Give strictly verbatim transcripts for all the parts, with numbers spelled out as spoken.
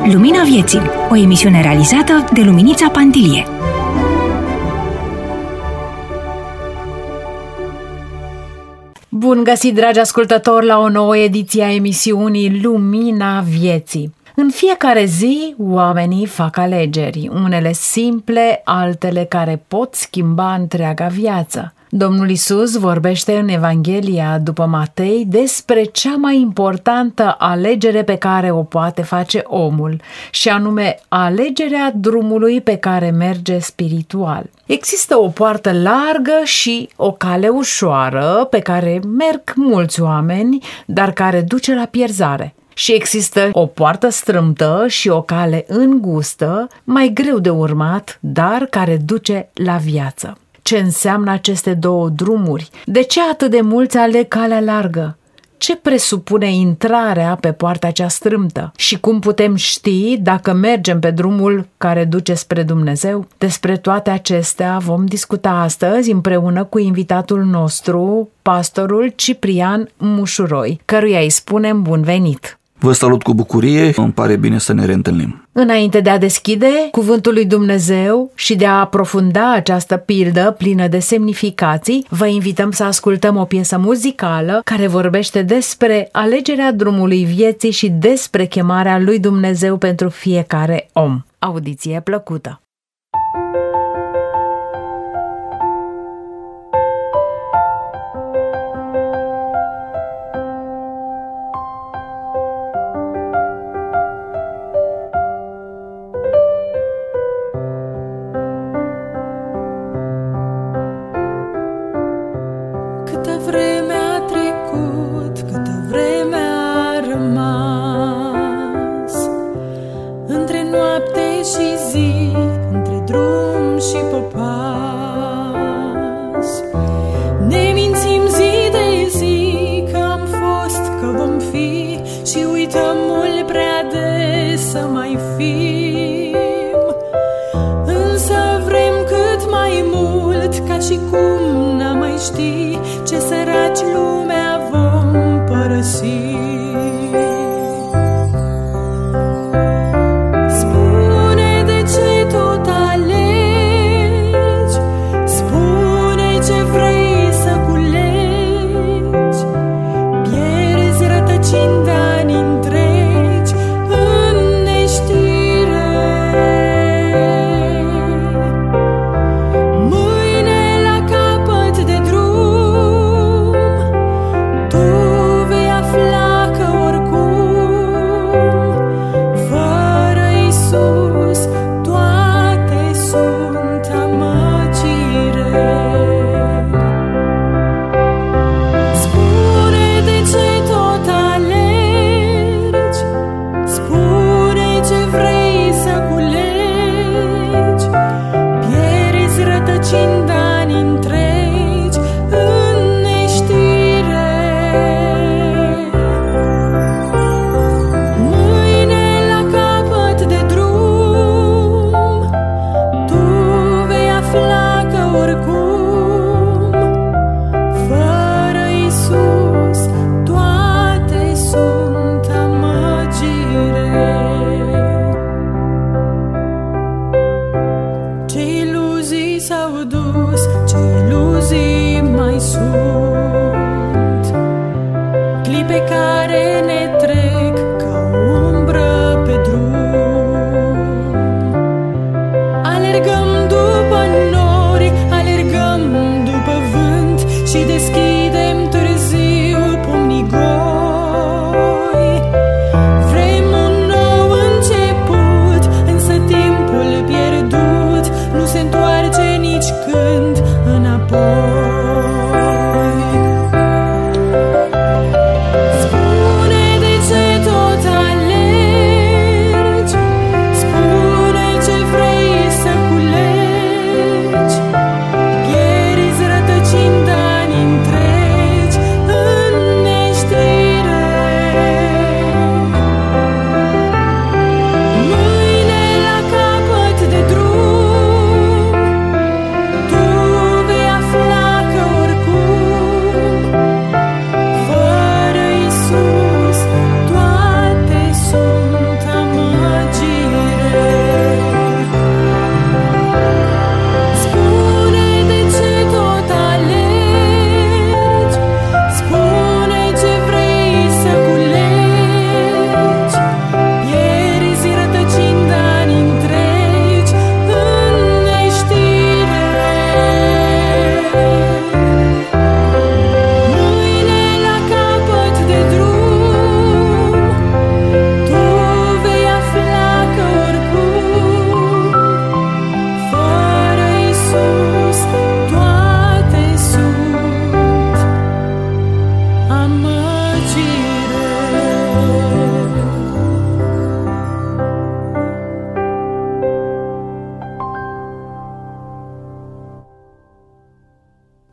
Lumina Vieții, o emisiune realizată de Luminița Pantilie. Bun găsit, dragi ascultători, la o nouă ediție a emisiunii Lumina Vieții. În fiecare zi, oamenii fac alegeri, unele simple, altele care pot schimba întreaga viață. Domnul Iisus vorbește în Evanghelia după Matei despre cea mai importantă alegere pe care o poate face omul, și anume alegerea drumului pe care merge spiritual. Există o poartă largă și o cale ușoară pe care merg mulți oameni, dar care duce la pierzare. Și există o poartă strâmtă și o cale îngustă, mai greu de urmat, dar care duce la viață. Ce înseamnă aceste două drumuri? De ce atât de mulți aleg calea largă? Ce presupune intrarea pe poarta cea strâmtă? Și cum putem ști dacă mergem pe drumul care duce spre Dumnezeu? Despre toate acestea vom discuta astăzi împreună cu invitatul nostru, pastorul Ciprian Mușuroi, căruia îi spunem bun venit. Vă salut cu bucurie, îmi pare bine să ne reîntâlnim. Înainte de a deschide cuvântul lui Dumnezeu și de a aprofunda această pildă plină de semnificații, vă invităm să ascultăm o piesă muzicală care vorbește despre alegerea drumului vieții și despre chemarea lui Dumnezeu pentru fiecare om. Audiție plăcută!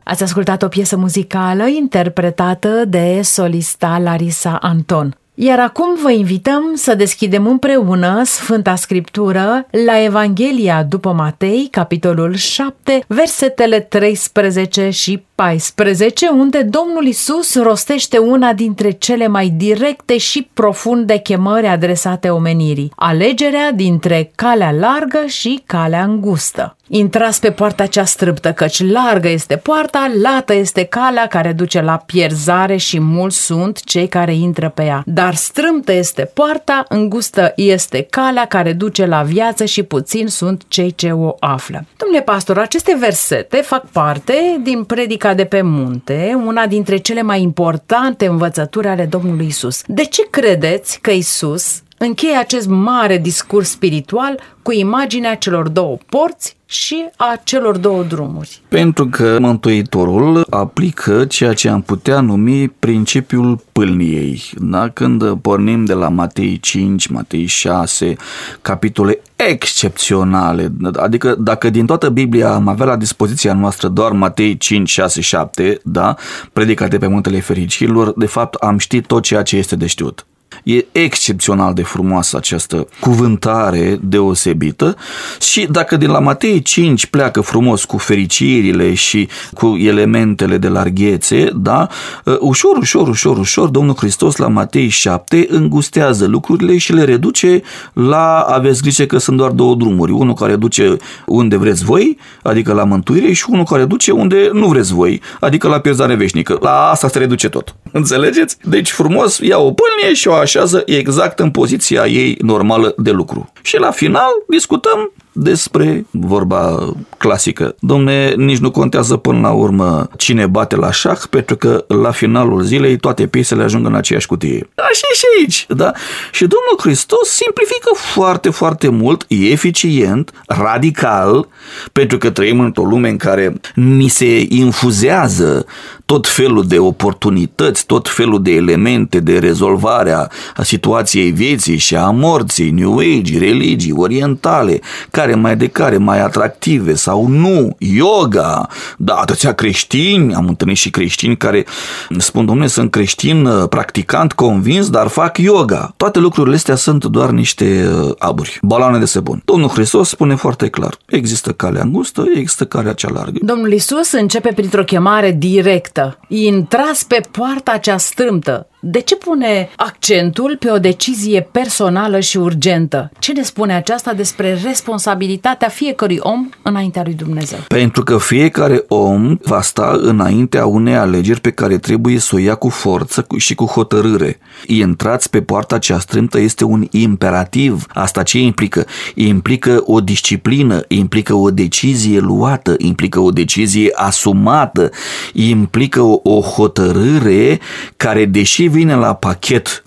Ați ascultat o piesă muzicală interpretată de solista Larisa Anton. Iar acum vă invităm să deschidem împreună Sfânta Scriptură la Evanghelia după Matei, capitolul șapte, versetele treisprezece și paisprezece, unde Domnul Iisus rostește una dintre cele mai directe și profunde chemări adresate omenirii: alegerea dintre calea largă și calea îngustă. Intrați pe poarta cea strâmtă, căci largă este poarta, lată este calea care duce la pierzare și mulți sunt cei care intră pe ea. Dar strâmtă este poarta, îngustă este calea care duce la viață și puțini sunt cei ce o află. Domnule pastor, aceste versete fac parte din Predica de pe munte, una dintre cele mai importante învățături ale Domnului Iisus. De ce credeți că Iisus încheie acest mare discurs spiritual cu imaginea celor două porți și a celor două drumuri? Pentru că Mântuitorul aplică ceea ce am putea numi principiul pâlniei. Da? Când pornim de la Matei cinci, Matei șase, capitole excepționale, adică dacă din toată Biblia am avea la dispoziția noastră doar Matei cinci, șase, șapte, da? Predica de pe Muntele Fericirilor, de fapt am ști tot ceea ce este de știut. E excepțional de frumoasă această cuvântare deosebită și dacă din la Matei cinci pleacă frumos cu fericirile și cu elementele de larghețe, da, ușor, ușor, ușor, ușor, Domnul Hristos la Matei șapte îngustează lucrurile și le reduce la aveți grijă că sunt doar două drumuri, unul care duce unde vreți voi, adică la mântuire, și unul care duce unde nu vreți voi, adică la pierzare veșnică. La asta se reduce tot. Înțelegeți? Deci frumos ia o pâlnie și o așează exact în poziția ei normală de lucru. Și la final discutăm despre vorba clasică. Dom'le, nici nu contează până la urmă cine bate la șah, pentru că la finalul zilei toate piesele ajung în aceeași cutie. Așa e și aici, da? Și Domnul Hristos simplifică foarte, foarte mult, e eficient, radical, pentru că trăim într-o lume în care ni se infuzează tot felul de oportunități, tot felul de elemente de rezolvare a situației vieții și a morții, New Age, religii orientale, care mai de care, mai atractive sau nu, yoga, da, atâția creștini, am întâlnit și creștini care spun, dom'le, sunt creștin practicant, convins, dar fac yoga. Toate lucrurile astea sunt doar niște aburi, baloane de săpun. Domnul Hristos spune foarte clar, există calea îngustă, există calea cea largă. Domnul Iisus începe printr-o chemare directă. Intrați pe poarta cea strâmtă. De ce pune accentul pe o decizie personală și urgentă? Ce ne spune aceasta despre responsabilitatea fiecărui om înaintea lui Dumnezeu? Pentru că fiecare om va sta înaintea unei alegeri pe care trebuie să o ia cu forță și cu hotărâre. Intrați pe poarta cea strâmtă este un imperativ. Asta ce implică? Implică o disciplină, implică o decizie luată, implică o decizie asumată, implică o, o hotărâre care, deși vine la pachet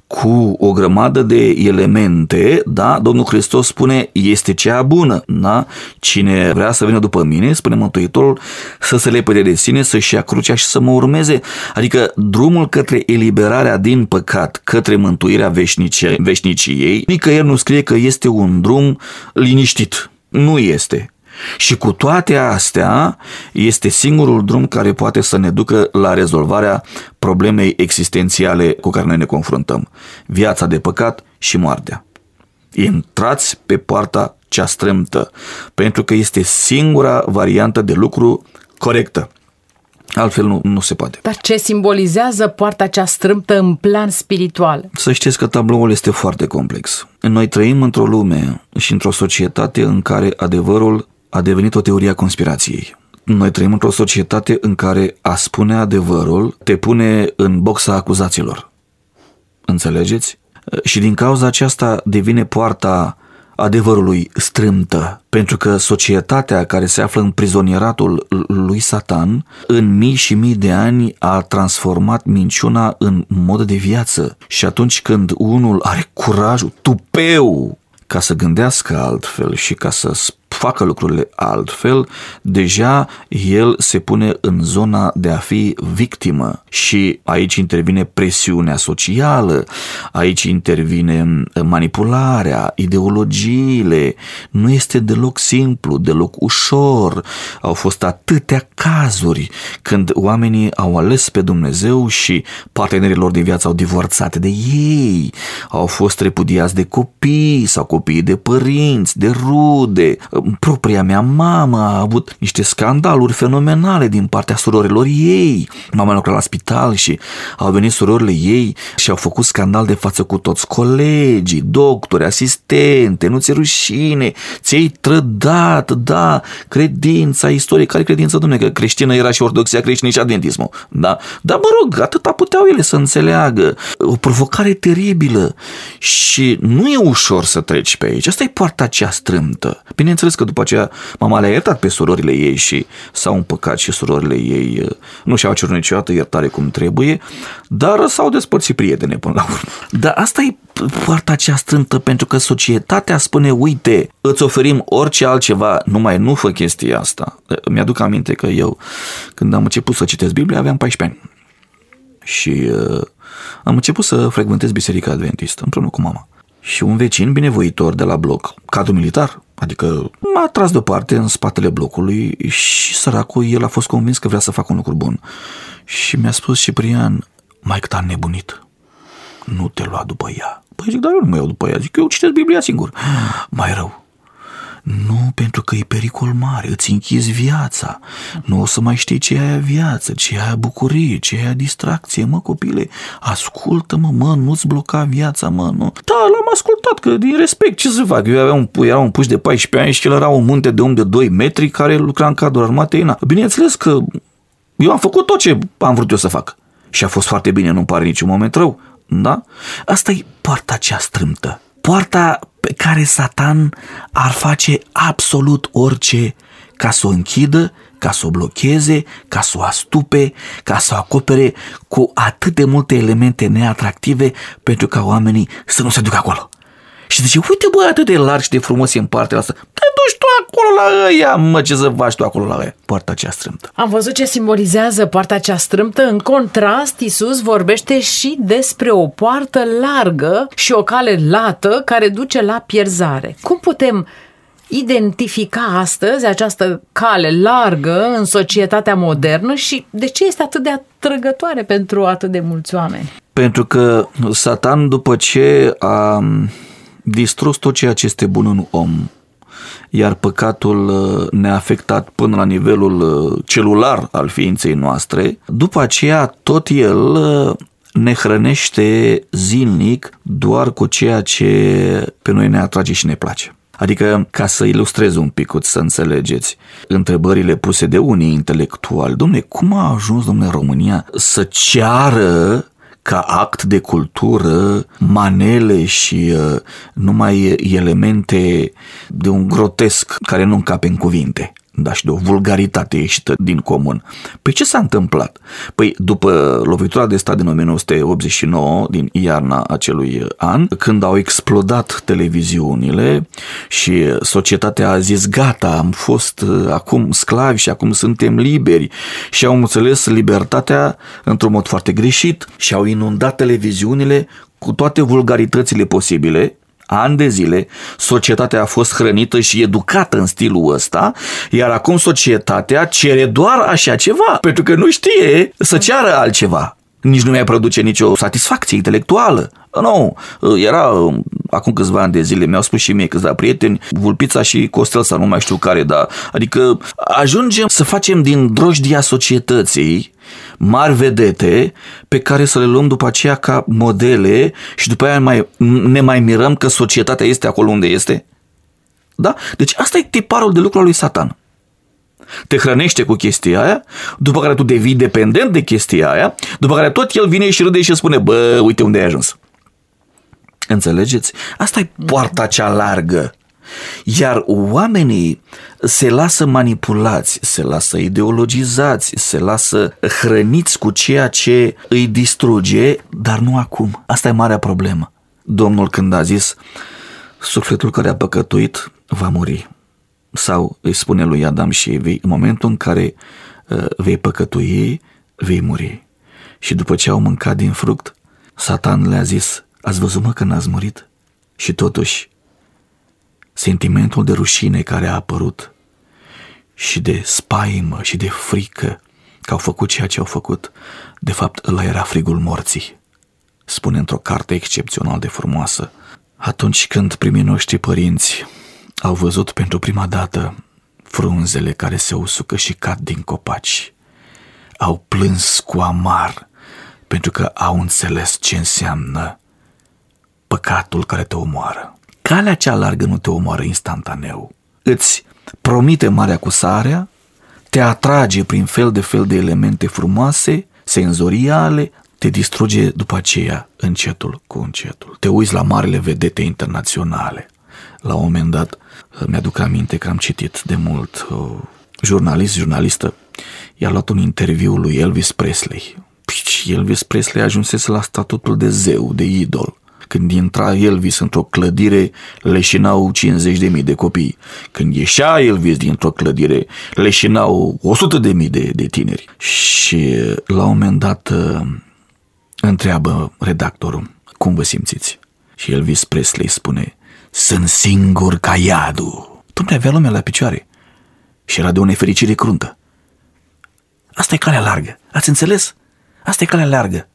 cu o grămadă de elemente, da, Domnul Hristos spune, este cea bună, da? Cine vrea să vină după mine, spune Mântuitorul, să se lepede de sine, să-și ia crucea și să mă urmeze. Adică drumul către eliberarea din păcat, către mântuirea veșnicie, veșniciei, nicăieri nu scrie că este un drum liniștit. Nu este. Și cu toate astea, este singurul drum care poate să ne ducă la rezolvarea problemei existențiale cu care noi ne confruntăm. Viața de păcat și moartea. Intrați pe poarta cea strâmtă, pentru că este singura variantă de lucru corectă. Altfel nu, nu se poate. Dar ce simbolizează poarta cea strâmtă în plan spiritual? Să știți că tabloul este foarte complex. Noi trăim într-o lume și într-o societate în care adevărul a devenit o teorie a conspirației. Noi trăim într-o societate în care a spune adevărul te pune în boxa acuzaților. Înțelegeți? Și din cauza aceasta devine poarta adevărului strâmtă, pentru că societatea care se află în prizonieratul lui Satan în mii și mii de ani a transformat minciuna în mod de viață. Și atunci când unul are curajul, tupeu, ca să gândească altfel și ca să facă lucrurile altfel, deja el se pune în zona de a fi victimă și aici intervine presiunea socială, aici intervine manipularea, ideologiile. Nu este deloc simplu, deloc ușor. Au fost atâtea cazuri când oamenii au ales pe Dumnezeu și partenerii lor de viață au divorțat de ei, au fost repudiați de copii sau copiii de părinți, de rude. Propria mea mamă a avut niște scandaluri fenomenale din partea surorilor ei. Mama lucra la spital și au venit surorile ei și au făcut scandal de față cu toți colegii, doctori, asistente, nu ți-e rușine, ți-ai trădat, da, credința, istorie, care credință, dom'le, că creștină era și ortodoxia creștină și adventismul, da? Dar mă rog, atâta puteau ele să înțeleagă. O provocare teribilă și nu e ușor să treci pe aici. Asta e poarta cea strâmtă. Bineînțeles că după aceea mama le-a iertat pe surorile ei și s-au împăcat și surorile ei nu și-au cerut niciodată iertare cum trebuie, dar s-au despărțit prietene până la urmă. Dar asta e poarta cea strâmtă, pentru că societatea spune, uite, îți oferim orice altceva, numai nu fă chestia asta. Mi-aduc aminte că eu, când am început să citesc Biblia, aveam paisprezece ani și uh, am început să frecventez Biserica Adventistă împreună cu mama. Și un vecin binevoitor de la bloc, cadru militar, adică m-a tras deoparte în spatele blocului și săracul, el a fost convins că vrea să facă un lucru bun. Și mi-a spus, Ciprian, maică ta nebunit, nu te lua după ea. Păi zic, dar eu nu mă iau după ea, zic, eu citesc Biblia singur. Mai rău, nu, pentru că e pericol mare, îți închizi viața, nu o să mai știi ce e aia viață, ce e aia bucurie, ce e aia distracție, mă copile, ascultă-mă, mă, nu-ți bloca viața, mă, nu. Da, l-am ascultat, că din respect, ce să fac, eu aveam un, era un puș de paisprezece ani și el era un munte de om de doi metri care lucra în cadrul armatei, na. Bineînțeles că eu am făcut tot ce am vrut eu să fac și a fost foarte bine, nu-mi pare niciun moment rău, da? Asta e poarta cea strâmtă, poarta pe care Satan ar face absolut orice ca să o închidă, ca să o blocheze, ca să o astupe, ca să o acopere cu atât de multe elemente neatractive pentru ca oamenii să nu se ducă acolo. Și zice, uite bă, atât de larg și de frumos e în partea asta, te duci tu acolo la ăia, mă, ce să faci tu acolo la ăia? Poarta cea strâmtă. Am văzut ce simbolizează poarta cea strâmtă. În contrast, Iisus vorbește și despre o poartă largă și o cale lată care duce la pierzare. Cum putem identifica astăzi această cale largă în societatea modernă și de ce este atât de atrăgătoare pentru atât de mulți oameni? Pentru că Satan, după ce a distrus tot ceea ce este bun în om, iar păcatul ne-a afectat până la nivelul celular al ființei noastre, după aceea tot el ne hrănește zilnic doar cu ceea ce pe noi ne atrage și ne place. Adică, ca să ilustrez un pic, să înțelegeți, întrebările puse de unii intelectuali, dom'le, cum a ajuns, dom'le, România să ceară ca act de cultură manele și uh, numai elemente de un grotesc care nu încape în cuvinte, da, și de o vulgaritate ieșită din comun. Păi ce s-a întâmplat? Păi după lovitura de stat din o mie nouă sute optzeci și nouă, din iarna acelui an, când au explodat televiziunile și societatea a zis, gata, am fost uh, acum sclavi și acum suntem liberi, și au înțeles libertatea într-un mod foarte greșit și au inundat televiziunile cu toate vulgaritățile posibile. Ani de zile, societatea a fost hrănită și educată în stilul ăsta, iar acum societatea cere doar așa ceva, pentru că nu știe să ceară altceva. Nici nu mai produce nicio satisfacție intelectuală. Nu, era acum câțiva ani de zile, mi-au spus și mie câțiva prieteni, Vulpița și Costel sau nu mai știu care, dar adică ajungem să facem din drojdia societății mari vedete pe care să le luăm după aceea ca modele și după aia mai, ne mai mirăm că societatea este acolo unde este. Da? Deci asta e tiparul de lucru al lui Satan. Te hrănește cu chestia aia, după care tu devii dependent de chestia aia, după care tot el vine și râde și spune, bă, uite unde ai ajuns. Înțelegeți? Asta e poarta cea largă. Iar oamenii se lasă manipulați, se lasă ideologizați, se lasă hrăniți cu ceea ce îi distruge, dar nu acum. Asta e marea problemă. Domnul, când a zis, sufletul care a păcătuit va muri, Sau îi spune lui Adam și Evei, în momentul în care uh, vei păcătui, vei muri. Și după ce au mâncat din fruct, Satan le-a zis, ați văzut mă că n-ați murit? Și totuși, sentimentul de rușine care a apărut și de spaimă și de frică că au făcut ceea ce au făcut, de fapt ăla era frigul morții. Spune într-o carte excepțional de frumoasă. Atunci când primii noștri părinți au văzut pentru prima dată frunzele care se usucă și cad din copaci, au plâns cu amar pentru că au înțeles ce înseamnă păcatul care te omoară. Calea cea largă nu te omoară instantaneu. Îți promite marea cu sarea, te atrage prin fel de fel de elemente frumoase, senzoriale, te distruge după aceea încetul cu încetul. Te uiți la marile vedete internaționale. La un moment dat, mi-aduc aminte că am citit de mult, o jurnalist, jurnalistă, i-a luat un interviu lui Elvis Presley. Și Elvis Presley ajunsese la statutul de zeu, de idol. Când intra Elvis într-o clădire, leșinau cincizeci de mii de copii. Când ieșea Elvis dintr-o clădire, leșinau o sută de mii de, de tineri. Și la un moment dat întreabă redactorul, cum vă simțiți? Și Elvis Presley spune, sunt singur ca iadul. Dom'le, avea lumea la picioare și era de o nefericire cruntă. Asta e calea largă, ați înțeles? Asta e calea largă.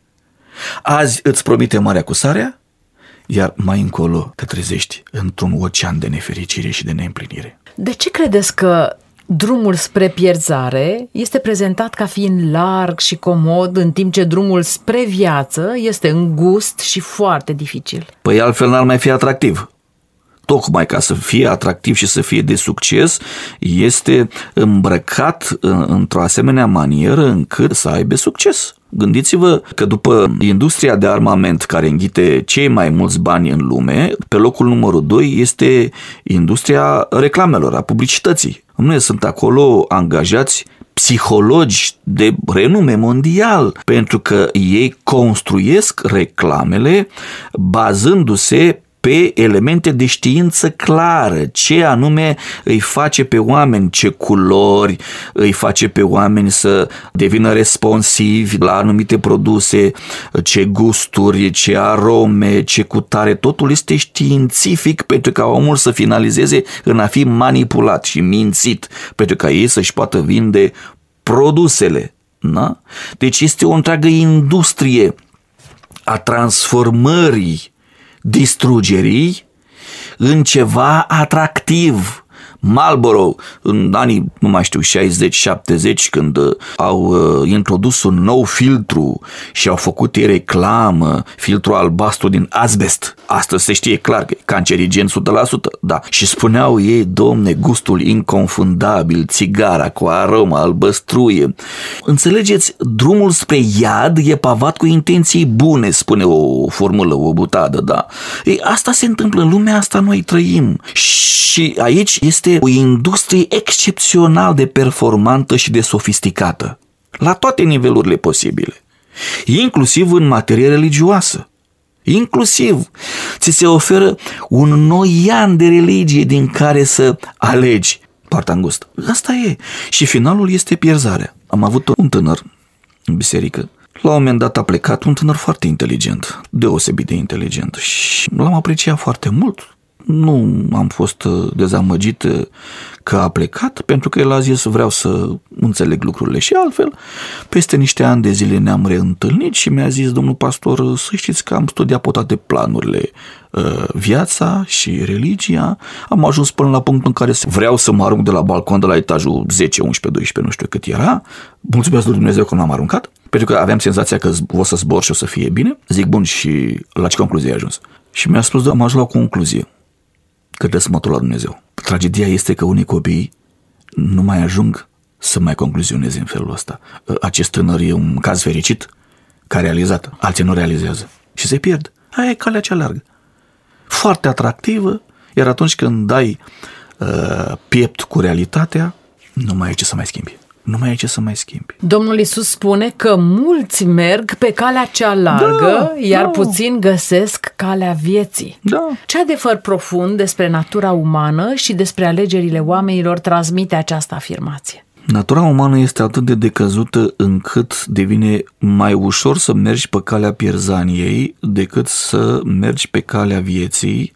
Azi îți promite marea cu sarea, iar mai încolo te trezești într-un ocean de nefericire și de neîmplinire. De ce credeți că drumul spre pierzare este prezentat ca fiind larg și comod, în timp ce drumul spre viață este îngust și foarte dificil? Păi altfel n-ar mai fi atractiv. Tocmai ca să fie atractiv și să fie de succes, este îmbrăcat într-o asemenea manieră încât să aibă succes. Gândiți-vă că după industria de armament care înghite cei mai mulți bani în lume, pe locul numărul doi este industria reclamelor, a publicității. Nu sunt acolo angajați psihologi de renume mondial, pentru că ei construiesc reclamele bazându-se pe elemente de știință clară, ce anume îi face pe oameni, ce culori îi face pe oameni să devină responsivi la anumite produse, ce gusturi, ce arome, ce cutare, totul este științific pentru ca omul să finalizeze în a fi manipulat și mințit, pentru ca ei să-și poată vinde produsele. Da? Deci este o întreagă industrie a transformării distrugerii în ceva atractiv. Marlboro, în anii, nu mai știu, șaizeci șaptezeci, când au uh, introdus un nou filtru și au făcut ei reclamă, filtru albastru din azbest. Astăzi se știe clar că e cancerigen o sută la sută, da. Și spuneau ei, domne, gustul inconfundabil, țigara cu aromă albăstruie. Înțelegeți, drumul spre iad e pavat cu intenții bune, spune o formulă, o butadă, da. Ei, asta se întâmplă, în lumea asta noi trăim. Și aici este o industrie excepțional de performantă și de sofisticată, la toate nivelurile posibile, inclusiv în materie religioasă. Inclusiv ți se oferă un noian de religie din care să alegi partea îngustă. Asta e. Și finalul este pierzarea. Am avut un tânăr în biserică. La un moment dat a plecat un tânăr foarte inteligent, deosebit de inteligent, și l-am apreciat foarte mult. Nu am fost dezamăgit că a plecat, pentru că el a zis vreau să înțeleg lucrurile și altfel. Peste niște ani de zile ne-am reîntâlnit și mi-a zis, domnul pastor, să știți că am studiat pe toate planurile, viața și religia, am ajuns până la punctul în care vreau să mă arunc de la balcon de la etajul zece, unsprezece, doisprezece, nu știu cât era. Mulțumesc lui Dumnezeu că m-am aruncat, pentru că aveam senzația că o să zbor și o să fie bine. Zic, bun, și la ce concluzie ai ajuns? Și mi-a spus, am ajuns la o concluzie, că trebuie să mă la Dumnezeu. Tragedia este că unii copii nu mai ajung să mai concluzioneze în felul ăsta. Acest tânăr e un caz fericit că a realizat, alții nu realizează și se pierd. Aia e calea cea largă. Foarte atractivă, iar atunci când dai uh, piept cu realitatea, nu mai ai ce să mai schimbi. nu mai ai ce să mai schimbi. Domnul Iisus spune că mulți merg pe calea cea largă, da, iar da. puțini găsesc calea vieții. Da. Ce adevăr profund despre natura umană și despre alegerile oamenilor transmite această afirmație? Natura umană este atât de decăzută încât devine mai ușor să mergi pe calea pierzaniei decât să mergi pe calea vieții,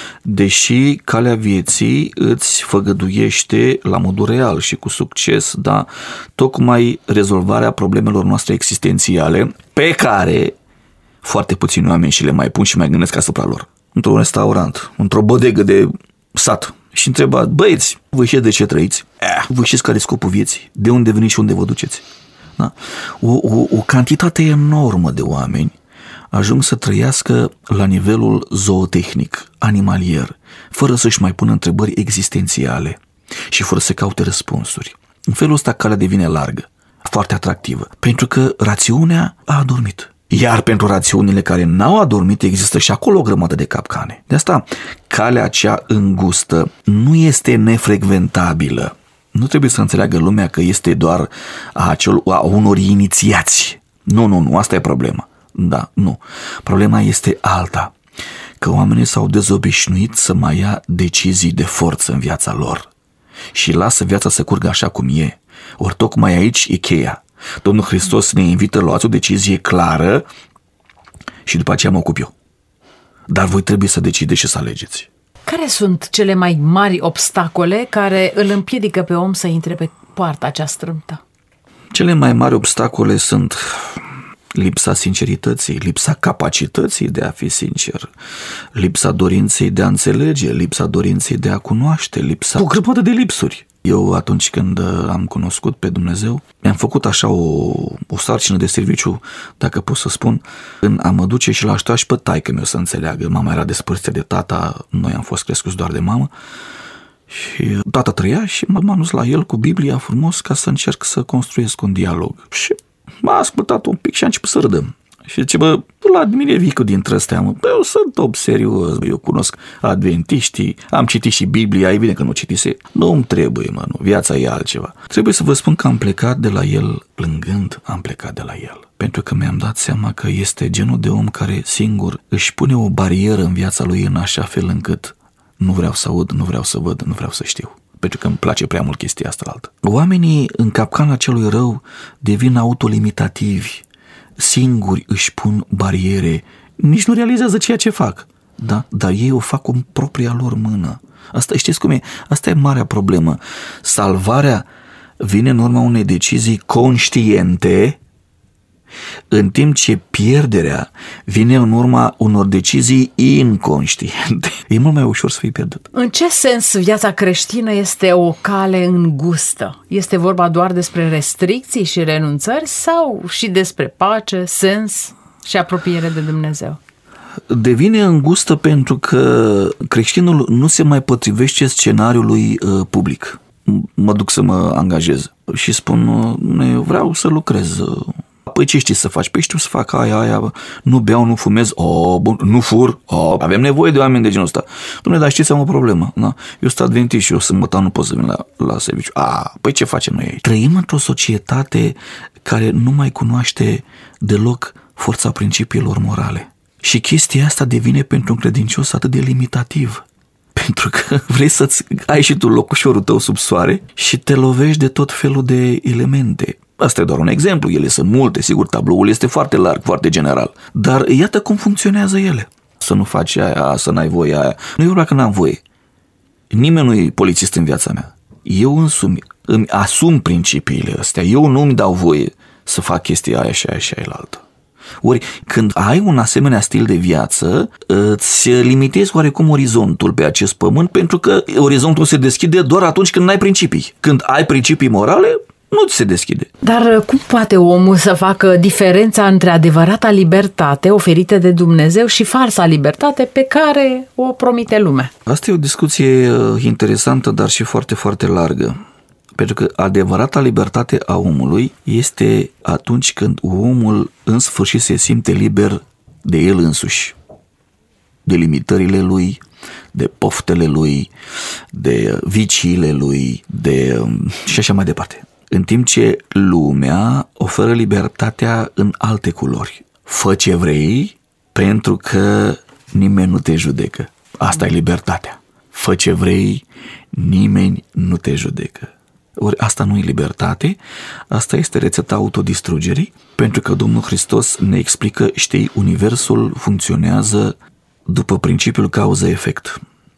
deși calea vieții îți făgăduiește la modul real și cu succes, da, tocmai rezolvarea problemelor noastre existențiale, pe care foarte puțini oameni și le mai pun și mai gândesc asupra lor. Într-un restaurant, într-o bodegă de sat, și întreba, băieți, voi știți de ce trăiți? Eh, voi știți care e scopul vieții? De unde veniți și unde vă duceți? Da? O, o, o cantitate enormă de oameni ajung să trăiască la nivelul zootehnic, animalier, fără să-și mai pună întrebări existențiale și fără să caute răspunsuri. În felul ăsta calea devine largă, foarte atractivă, pentru că rațiunea a adormit. Iar pentru rațiunile care n-au adormit există și acolo o grămadă de capcane. De asta, calea cea îngustă nu este nefrecventabilă. Nu trebuie să înțeleagă lumea că este doar a, acel, a unor inițiați. Nu, nu, nu, asta e problema. Da, nu. Problema este alta. Că oamenii s-au dezobișnuit să mai ia decizii de forță în viața lor și lasă viața să curgă așa cum e. Ori tocmai aici e cheia. Domnul Hristos ne invită, luați o decizie clară și după aceea mă ocup eu. Dar voi trebuie să decideți și să alegeți. Care sunt cele mai mari obstacole care îl împiedică pe om să intre pe poarta cea strâmtă? Cele mai mari obstacole sunt lipsa sincerității, lipsa capacității de a fi sincer, lipsa dorinței de a înțelege, lipsa dorinței de a cunoaște, lipsa... o grămadă de lipsuri. Eu atunci când am cunoscut pe Dumnezeu, mi-am făcut așa o, o sarcină de serviciu, dacă pot să spun, în a mă duce și l-aș și pe taică-miu să înțeleagă. Mama era despărțită de tata, noi am fost crescuți doar de mamă și tata trăia și m-am dus la el cu Biblia frumos ca să încerc să construiesc un dialog. Și m-a ascultat un pic și a început să râdăm. Și zice, bă, la mine Vicu dintre astea, mă, bă, eu sunt om serios, eu cunosc adventiștii, am citit și Biblia, evident că nu citise, nu-mi trebuie, mă, nu, viața e altceva. Trebuie să vă spun că am plecat de la el, plângând am plecat de la el, pentru că mi-am dat seama că este genul de om care singur își pune o barieră în viața lui în așa fel încât nu vreau să aud, nu vreau să văd, nu vreau să știu. Pentru că îmi place prea mult chestia asta altă. Oamenii în capcana celui rău devin autolimitativi, singuri își pun bariere, nici nu realizează ceea ce fac, da? Dar ei o fac cu propria lor mână. Asta știți cum e? Asta e marea problemă. Salvarea vine în urma unei decizii conștiente, în timp ce pierderea vine în urma unor decizii inconștiente. E mult mai ușor să fii pierdut. În ce sens viața creștină este o cale îngustă? Este vorba doar despre restricții și renunțări sau și despre pace, sens și apropiere de Dumnezeu? Devine îngustă pentru că creștinul nu se mai potrivește scenariului uh, public. Mă duc să mă angajez și spun, uh, vreau să lucrez. Păi ce știi să faci? Păi știu să fac aia, aia, nu beau, nu fumez, oh, bun, nu fur, oh, avem nevoie de oameni de genul ăsta. Dom'le, dar știți, am o problemă, da? Eu sunt adventist și eu sâmbătă nu pot să vin la, la serviciu. A, păi ce facem noi aici? Trăim într-o societate care nu mai cunoaște deloc forța principiilor morale. Și chestia asta devine pentru un credincios atât de limitativ. Pentru că vrei să-ți ai și tu locușorul tău sub soare și te lovești de tot felul de elemente. Asta e doar un exemplu, ele sunt multe, sigur, tabloul este foarte larg, foarte general. Dar iată cum funcționează ele. Să nu faci aia, să n-ai voie aia. Nu e vorba că n-am voie. Nimeni nu e polițist în viața mea. Eu însumi îmi asum principiile astea. Eu nu îmi dau voie să fac chestia aia și aia și aia altă. Ori când ai un asemenea stil de viață, îți limitezi oarecum orizontul pe acest pământ, pentru că orizontul se deschide doar atunci când n-ai principii. Când ai principii morale, nu ți se deschide. Dar cum poate omul să facă diferența între adevărata libertate oferită de Dumnezeu și falsa libertate pe care o promite lumea? Asta e o discuție interesantă, dar și foarte, foarte largă. Pentru că adevărata libertate a omului este atunci când omul în sfârșit se simte liber de el însuși, de limitările lui, de poftele lui, de viciile lui, de și așa mai departe. În timp ce lumea oferă libertatea în alte culori. Fă ce vrei, pentru că nimeni nu te judecă. Asta e libertatea. Fă ce vrei, nimeni nu te judecă. Ori asta nu e libertate, asta este rețeta autodistrugerii, pentru că Domnul Hristos ne explică, știi, universul funcționează după principiul cauză-efect.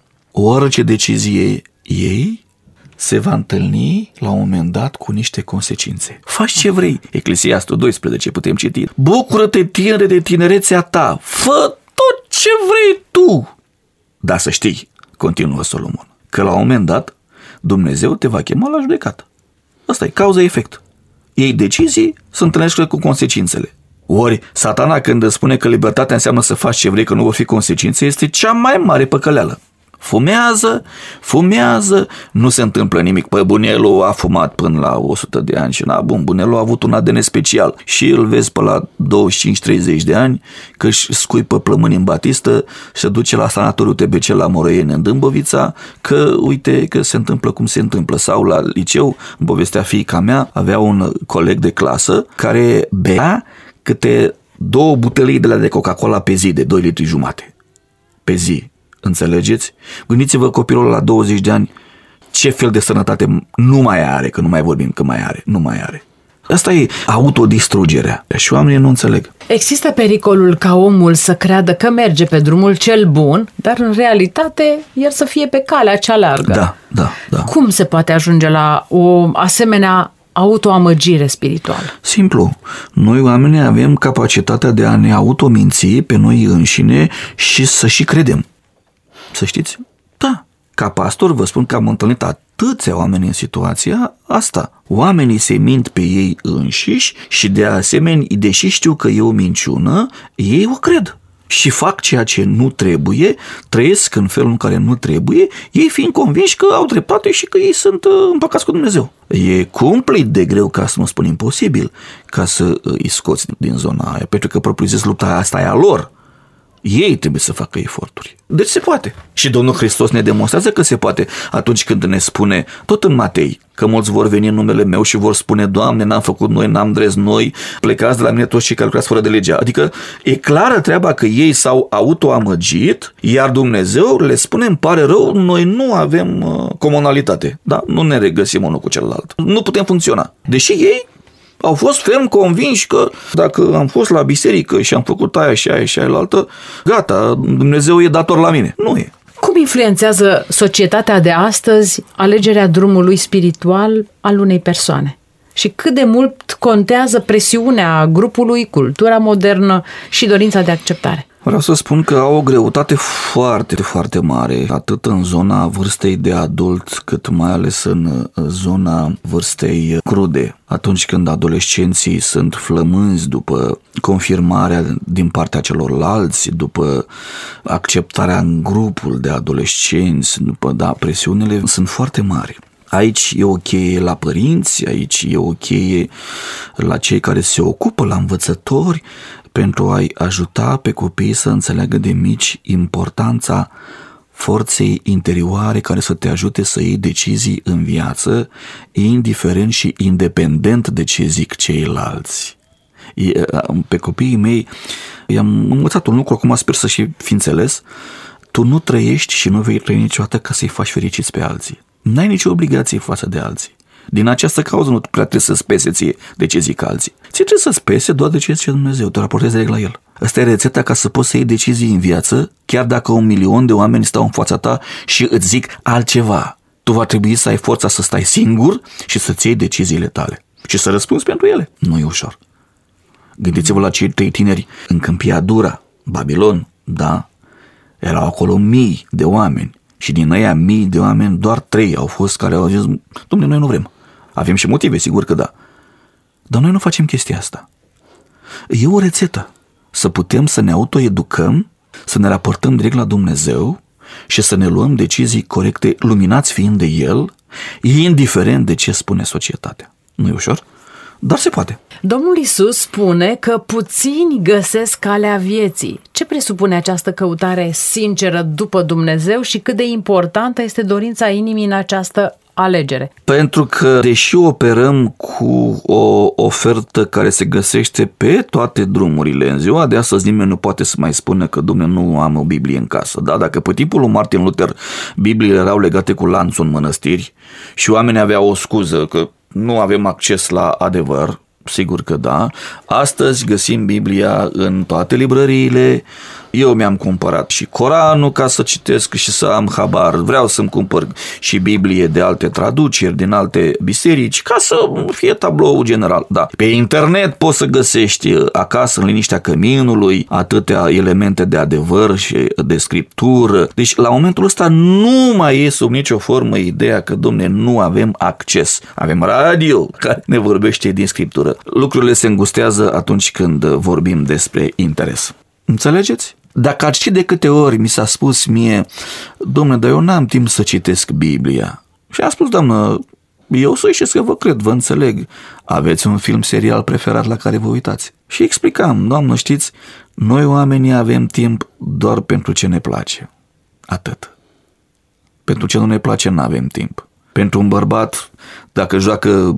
Orice decizie ei se va întâlni la un moment dat cu niște consecințe. Faci ce vrei. Eclesiastul doisprezece putem citi. Bucură-te, tinere, de tinerețea ta. Fă tot ce vrei tu. Dar să știi, continuă Solomon, că la un moment dat Dumnezeu te va chema la judecată. Asta e cauza-efect. Ei decizii se întâlnesc cu consecințele. Ori Satana, când îți spune că libertatea înseamnă să faci ce vrei, că nu vor fi consecințe, este cea mai mare păcăleală. Fumează, fumează, nu se întâmplă nimic. Păi bunelul a fumat până la o sută de ani și na, bun, bunelul a avut un A D N special și îl vezi pe la douăzeci și cinci treizeci de ani că își scuipă plămâni în batistă, se duce la sanatoriul T B C la Morăieni în Dâmbovița, că uite că se întâmplă cum se întâmplă. Sau la liceu, în povestea fiica mea, avea un coleg de clasă care bea câte două butelii de la de Coca-Cola pe zi, de doi litri jumate pe zi. Înțelegeți? Gândiți-vă copilul la douăzeci de ani ce fel de sănătate nu mai are, că nu mai vorbim că mai are, nu mai are. Asta e autodistrugerea și oamenii nu înțeleg. Există pericolul ca omul să creadă că merge pe drumul cel bun, dar în realitate el să fie pe calea cea largă. Da, da, da. Cum se poate ajunge la o asemenea autoamăgire spirituală? Simplu. Noi oamenii avem capacitatea de a ne autominți pe noi înșine și să și credem. Să știți? Da. Ca pastor vă spun că am întâlnit atâția oameni în situația asta. Oamenii se mint pe ei înșiși și de asemenea, deși știu că e o minciună, ei o cred. Și fac ceea ce nu trebuie, trăiesc în felul în care nu trebuie, ei fiind convinși că au dreptate și că ei sunt împăcați cu Dumnezeu. E cumplit de greu, ca să nu spun imposibil, ca să îi scoți din zona aia, pentru că propriu-zis lupta asta e a lor. Ei trebuie să facă eforturi. Deci se poate. Și Domnul Hristos ne demonstrează că se poate atunci când ne spune, tot în Matei, că mulți vor veni în numele meu și vor spune, Doamne, n-am făcut noi, n-am dres noi, plecați de la mine toți cei care lucrați fără de legea. Adică e clară treaba că ei s-au autoamăgit, iar Dumnezeu le spune, îmi pare rău, noi nu avem uh, comunalitate. Da? Nu ne regăsim unul cu celălalt. Nu putem funcționa. Deși ei au fost ferm convinși că dacă am fost la biserică și am făcut aia și aia și aia la altă, gata, Dumnezeu e dator la mine. Nu e. Cum influențează societatea de astăzi alegerea drumului spiritual al unei persoane? Și cât de mult contează presiunea grupului, cultura modernă și dorința de acceptare? Vreau să spun că au o greutate foarte, foarte mare, atât în zona vârstei de adult, cât mai ales în zona vârstei crude. Atunci când adolescenții sunt flămânzi după confirmarea din partea celorlalți, după acceptarea în grupul de adolescenți, după, da, presiunile sunt foarte mari. Aici e o cheie la părinți, aici e o cheie la cei care se ocupă, la învățători, pentru a-i ajuta pe copii să înțeleagă de mici importanța forței interioare care să te ajute să iei decizii în viață, indiferent și independent de ce zic ceilalți. Pe copiii mei i-am învățat un lucru, acum sper să și fi înțeles, tu nu trăiești și nu vei trăi niciodată ca să-i faci fericiți pe alții. N-ai nicio obligație față de alții. Din această cauză nu prea trebuie să-ți pese ție de ce zic alții. Ție trebuie să-ți pese doar de ce zice Dumnezeu, te raportezi direct la El. Asta e rețeta ca să poți să iei decizii în viață, chiar dacă un milion de oameni stau în fața ta și îți zic altceva. Tu va trebui să ai forța să stai singur și să-ți iei deciziile tale și să răspunzi pentru ele. Nu e ușor. Gândiți-vă la cei trei tineri în Câmpia Dura, Babilon, da? Erau acolo mii de oameni. Și din aia mii de oameni, doar trei au fost care au zis, Dom'le, noi nu vrem. Avem și motive, sigur că da. Dar noi nu facem chestia asta. E o rețetă. Să putem să ne autoeducăm, să ne raportăm direct la Dumnezeu și să ne luăm decizii corecte, luminați fiind de El, indiferent de ce spune societatea. Nu e ușor? Dar se poate. Domnul Iisus spune că puțini găsesc calea vieții. Ce presupune această căutare sinceră după Dumnezeu și cât de importantă este dorința inimii în această alegere? Pentru că, deși operăm cu o ofertă care se găsește pe toate drumurile, în ziua de astăzi nimeni nu poate să mai spună că, Dom'le, nu am o Biblie în casă. Da? Dacă pe timpul lui Martin Luther Bibliile erau legate cu lanțul în mănăstiri și oamenii aveau o scuză că nu avem acces la adevăr, sigur că da. Astăzi găsim Biblia în toate librăriile. Eu mi-am cumpărat și Coranul ca să citesc și să am habar. Vreau să-mi cumpăr și Biblie de alte traduceri, din alte biserici, ca să fie tablou general. Da. Pe internet poți să găsești acasă, în liniștea căminului, atâtea elemente de adevăr și de scriptură. Deci, la momentul ăsta nu mai e sub nicio formă ideea că, Dom'le, nu avem acces. Avem radio care ne vorbește din scriptură. Lucrurile se îngustează atunci când vorbim despre interes. Înțelegeți? Dacă ați ști de câte ori mi s-a spus mie, Dom'le, dar eu n-am timp să citesc Biblia. Și a spus, doamnă, eu să ieșesc că vă cred, vă înțeleg. Aveți un film serial preferat la care vă uitați? Și explicam, doamnă, știți, noi oamenii avem timp doar pentru ce ne place. Atât. Pentru ce nu ne place n-avem timp. Pentru un bărbat, dacă joacă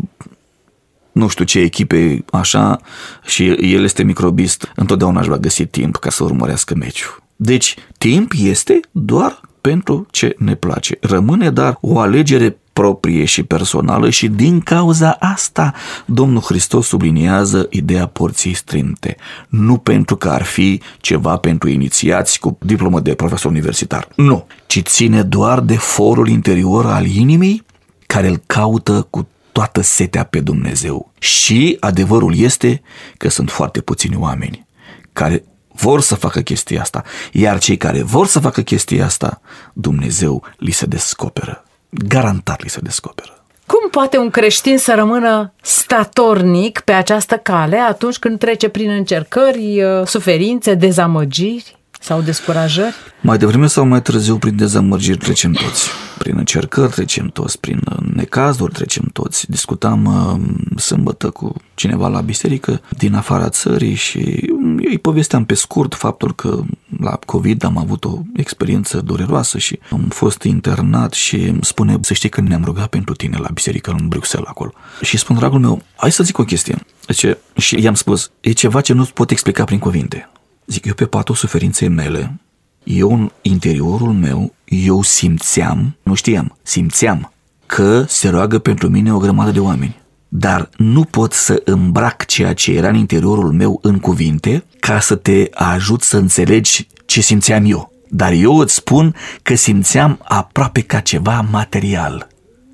nu știu ce echipe așa și el este microbist, întotdeauna își va găsi timp ca să urmărească meciul. Deci, timp este doar pentru ce ne place. Rămâne dar o alegere proprie și personală și din cauza asta Domnul Hristos subliniază ideea porției strânte. Nu pentru că ar fi ceva pentru inițiați cu diplomă de profesor universitar. Nu, ci ține doar de forul interior al inimii care îl caută cu toată setea pe Dumnezeu. Și adevărul este că sunt foarte puțini oameni care vor să facă chestia asta, iar cei care vor să facă chestia asta, Dumnezeu li se descoperă. Garantat li se descoperă. Cum poate un creștin să rămână statornic pe această cale atunci când trece prin încercări, suferințe, dezamăgiri sau descurajări? Mai devreme sau mai târziu prin dezamăgiri trecem toți. Prin încercări trecem toți, prin necazuri trecem toți. Discutam uh, sâmbătă cu cineva la biserică din afara țării și eu îi povesteam pe scurt faptul că la COVID am avut o experiență dureroasă și am fost internat și îmi spune, să știi că ne-am rugat pentru tine la biserică în Bruxelles acolo. Și spun, dragul meu, hai să zic o chestie. Zice, și i-am spus, e ceva ce nu-ți pot explica prin cuvinte. Zic, eu pe patul suferinței mele, eu în interiorul meu, eu simțeam, nu știam, simțeam că se roagă pentru mine o grămadă de oameni. Dar nu pot să îmbrac ceea ce era în interiorul meu în cuvinte ca să te ajut să înțelegi ce simțeam eu. Dar eu îți spun că simțeam aproape ca ceva material.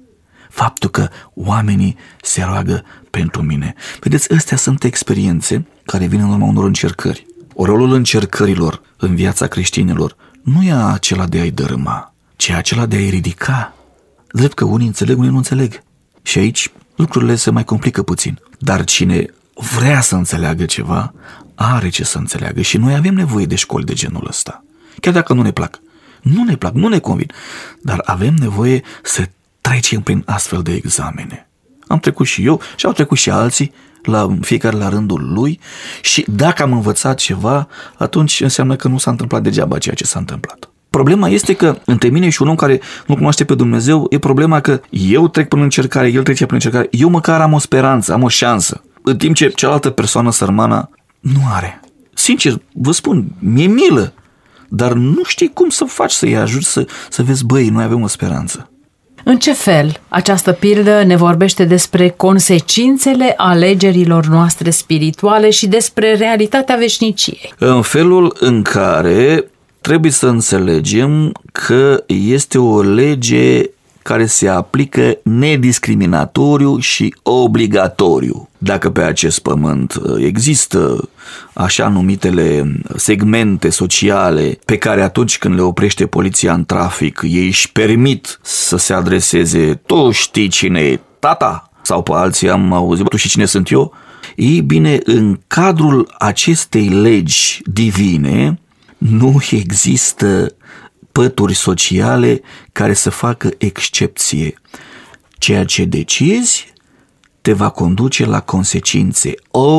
Faptul că oamenii se roagă pentru mine. Vedeți, astea sunt experiențe care vin în urma unor încercări. O rolul încercărilor în viața creștinilor nu e acela de a-i dărâma, ci acela de a-i ridica. Drept că unii înțeleg, unii nu înțeleg. Și aici lucrurile se mai complică puțin. Dar cine vrea să înțeleagă ceva, are ce să înțeleagă și noi avem nevoie de școli de genul ăsta. Chiar dacă nu ne plac. Nu ne plac, nu ne convin. Dar avem nevoie să trecem prin astfel de examene. Am trecut și eu și au trecut și alții, la fiecare la rândul lui, și dacă am învățat ceva, atunci înseamnă că nu s-a întâmplat degeaba ceea ce s-a întâmplat. Problema este că între mine și un om care nu cunoaște pe Dumnezeu, e problema că eu trec prin încercare, el trece prin încercare, eu măcar am o speranță, am o șansă, în timp ce cealaltă persoană sărmana nu are. Sincer, vă spun, mi-e milă, dar nu știi cum să faci să-i ajuți să, să vezi, băi, noi avem o speranță. În ce fel această pildă ne vorbește despre consecințele alegerilor noastre spirituale și despre realitatea veșniciei? În felul în care trebuie să înțelegem că este o lege care se aplică nediscriminatoriu și obligatoriu. Dacă pe acest pământ există așa numitele segmente sociale pe care atunci când le oprește poliția în trafic, ei își permit să se adreseze, tu știi cine e tata? Sau pe alții am auzit, tu știi cine sunt eu? Ei bine, în cadrul acestei legi divine nu există pături sociale care să facă excepție. Ceea ce decizi te va conduce la consecințe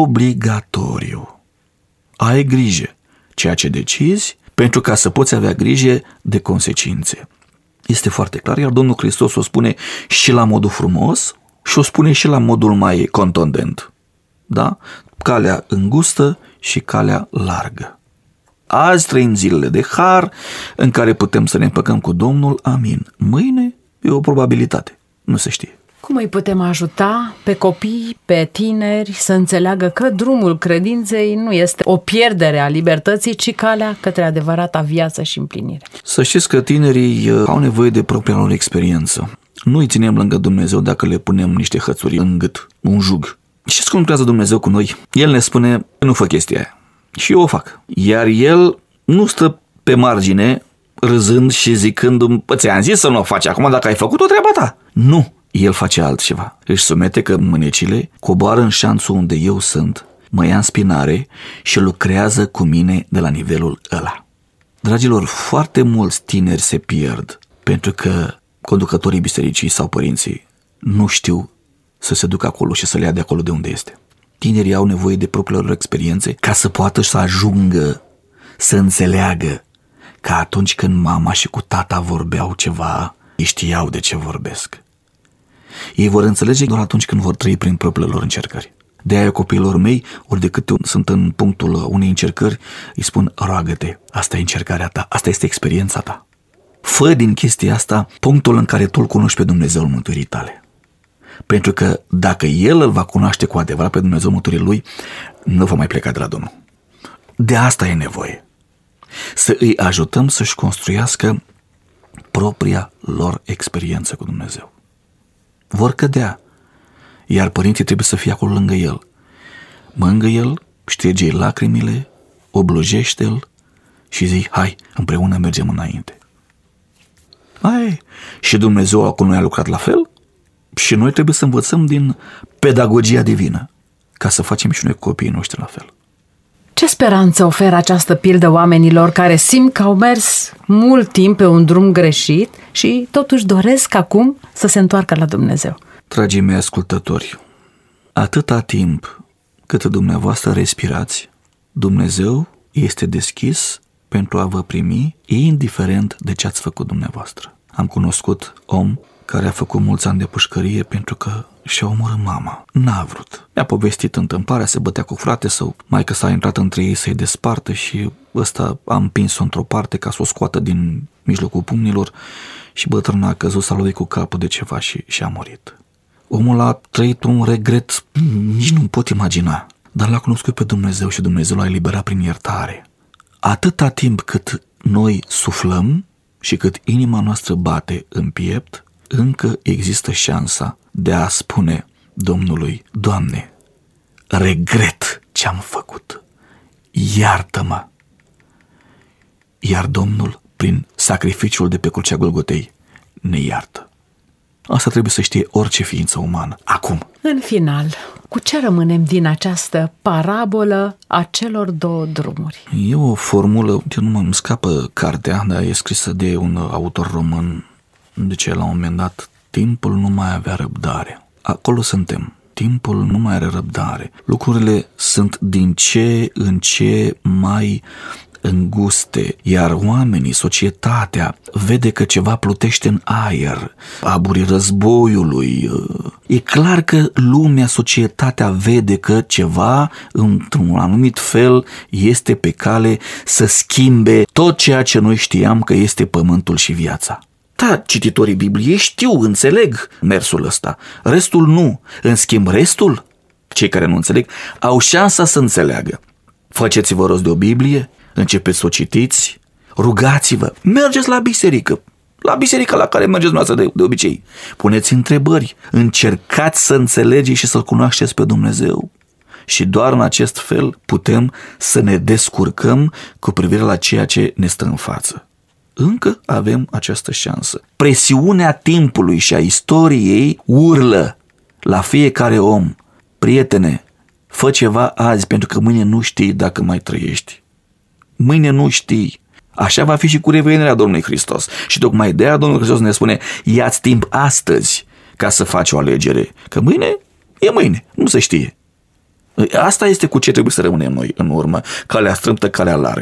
obligatoriu. Ai grijă ceea ce decizi pentru ca să poți avea grijă de consecințe. Este foarte clar, iar Domnul Hristos o spune și la modul frumos și o spune și la modul mai contundent. Da? Calea îngustă și calea largă. Azi trăim zilele de har în care putem să ne împăcăm cu Domnul, amin. Mâine e o probabilitate, nu se știe. Cum îi putem ajuta pe copii, pe tineri să înțeleagă că drumul credinței nu este o pierdere a libertății, ci calea către adevărata viață și împlinire? Să știți că tinerii au nevoie de propria lor experiență. Nu îi ținem lângă Dumnezeu dacă le punem niște hățuri în gât, un jug. Știți cum lucrează Dumnezeu cu noi? El ne spune, nu fă chestia aia. Și eu o fac. Iar El nu stă pe margine râzând și zicându-mi, ți-am zis să nu o faci acum, dacă ai făcut-o, treaba ta. Nu. El face altceva. Își sumete că mânecile coboară în șanțul unde eu sunt, mă ia în spinare și lucrează cu mine de la nivelul ăla. Dragilor, foarte mulți tineri se pierd pentru că conducătorii bisericii sau părinții nu știu să se ducă acolo și să le ia de acolo de unde este. Tinerii au nevoie de propriile lor experiențe ca să poată să ajungă să înțeleagă că atunci când mama și cu tata vorbeau ceva, ei știau de ce vorbesc. Ei vor înțelege doar atunci când vor trăi prin propriile lor încercări. De aia copiilor mei, ori de câte sunt în punctul unei încercări, îi spun, roagă-te, asta e încercarea ta, asta este experiența ta. Fă din chestia asta punctul în care tu îl cunoști pe Dumnezeul mântuirii tale. Pentru că dacă El îl va cunoaște cu adevărat pe Dumnezeul mântuirii Lui, nu va mai pleca de la Domnul. De asta e nevoie. Să îi ajutăm să-și construiască propria lor experiență cu Dumnezeu. Vor cădea, iar părinții trebuie să fie acolo lângă el. Mângă el, șterge-i lacrimile, oblojește-l și zi, hai, împreună mergem înainte. Hai, și Dumnezeu acolo noi a lucrat la fel și noi trebuie să învățăm din pedagogia divină ca să facem și noi copiii noștri la fel. Ce speranță oferă această pildă oamenilor care simt că au mers mult timp pe un drum greșit și totuși doresc acum să se întoarcă la Dumnezeu? Dragii mei ascultători, atâta timp cât dumneavoastră respirați, Dumnezeu este deschis pentru a vă primi, indiferent de ce ați făcut dumneavoastră. Am cunoscut om care a făcut mulți ani de pușcărie pentru că și-a omorât mama. N-a vrut. Mi-a povestit întâmplarea, se bătea cu frate său, maică s-a intrat între ei să-i despartă și ăsta a împins-o într-o parte ca să o scoată din mijlocul pumnilor și bătrâna a căzut, s-a lovit cu capul de ceva și și-a murit. Omul a trăit un regret, nici nu pot imagina, dar l-a cunoscut pe Dumnezeu și Dumnezeu l-a eliberat prin iertare. Atâta timp cât noi suflăm și cât inima noastră bate în piept, încă există șansa de a spune Domnului, Doamne, regret ce-am făcut, iartă-mă. Iar Domnul, prin sacrificiul de pe crucea Golgotei, ne iartă. Asta trebuie să știe orice ființă umană. Acum. În final, cu ce rămânem din această parabolă a celor două drumuri? E o formulă, nu mă îmi scapă cartea, dar e scrisă de un autor român. De ce la un moment dat timpul nu mai avea răbdare. Acolo suntem. Timpul nu mai are răbdare. Lucrurile sunt din ce în ce mai înguste, iar oamenii, societatea, vede că ceva plutește în aer, aburii războiului. E clar că lumea, societatea vede că ceva, într-un anumit fel, este pe cale să schimbe tot ceea ce noi știam că este pământul și viața. Da, cititorii Bibliei știu, înțeleg mersul ăsta, restul nu. În schimb, restul, cei care nu înțeleg, au șansa să înțeleagă. Faceți-vă rost de o Biblie, începeți să o citiți, rugați-vă, mergeți la biserică, la biserica la care mergeți noastră de, de obicei. Puneți întrebări, încercați să înțelegeți și să-L cunoașteți pe Dumnezeu. Și doar în acest fel putem să ne descurcăm cu privire la ceea ce ne stă în față. Încă avem această șansă. Presiunea timpului și a istoriei urlă la fiecare om: prietene, fă ceva azi, pentru că mâine nu știi dacă mai trăiești. Mâine nu știi. Așa va fi și cu revenirea Domnului Hristos. Și tocmai de aia Domnul Hristos ne spune: ia-ți timp astăzi ca să faci o alegere, că mâine e mâine, nu se știe. Asta este cu ce trebuie să rămânem noi în urmă, calea strâmtă, calea largă.